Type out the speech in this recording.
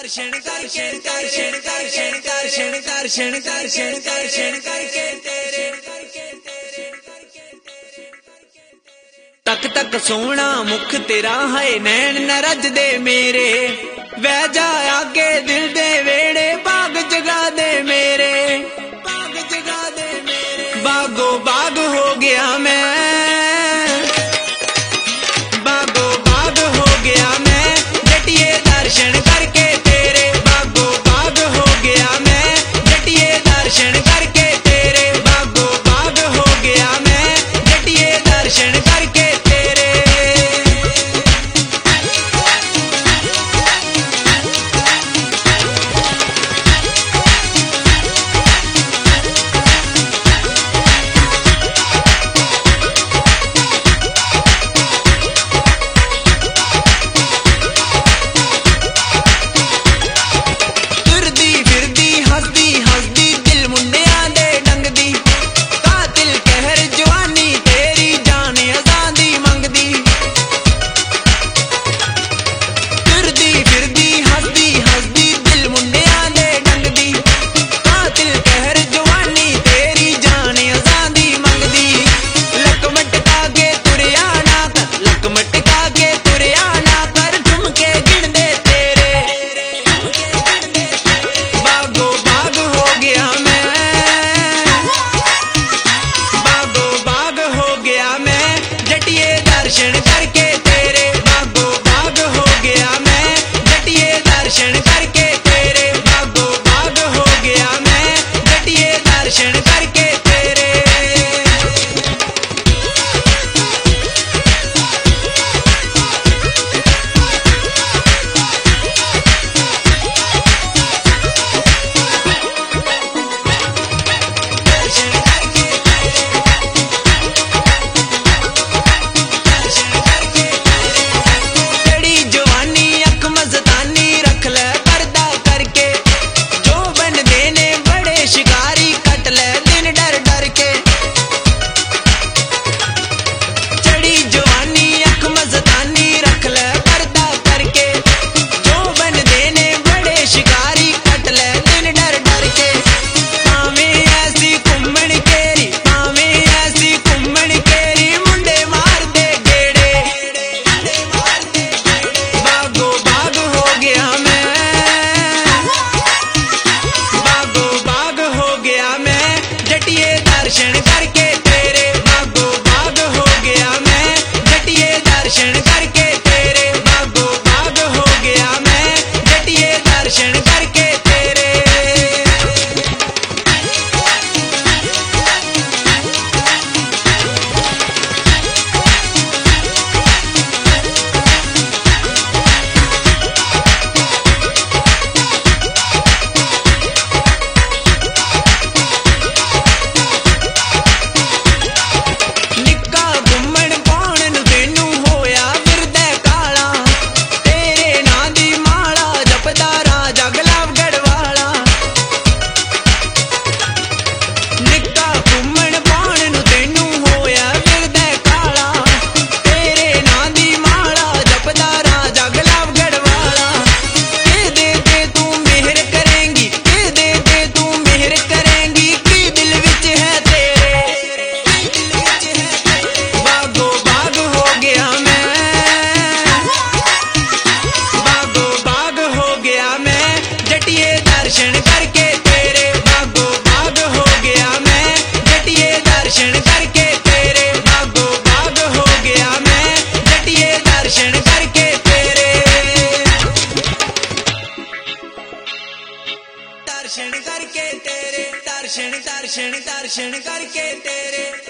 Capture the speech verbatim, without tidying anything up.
दर्शन करके दर्शन दर्शन दर्शन दर्शन दर्शन दर्शन करके तेरे तक तक सोना मुख तेरा है नैन न रज दे मेरे वह जा आगे दिल दे वेड़े बाग जगा दे मेरे बाग जगा दे मेरे बागो बाग हो गया मैं बागो बाग हो गया मैं जटिए दर्शन करके तेरे बागो बाग हो गया मैं जटिए दर्शन करके तेरे बागो बाग हो गया मैं जटिए दर्शन करके दर्शन करके तेरे बागो बाग हो गया मैं जटिए दर्शन करके तेरे बागो बाग हो गया मैं जटिए दर्शन करके तेरे दर्शन करके तेरे बागो बाग हो गया मैं जटिए दर्शन करके तेरे बागो बाग हो गया मैं जटिए दर्शन करके तेरे दर्शन करके तेरे बागो बाग हो गया मैं जटिए दर्शन करके तेरे बागो बाग हो गया मैं जटिए दर्शन करके तेरे दर्शन करके तेरे दर्शन दर्शन दर्शन करके तेरे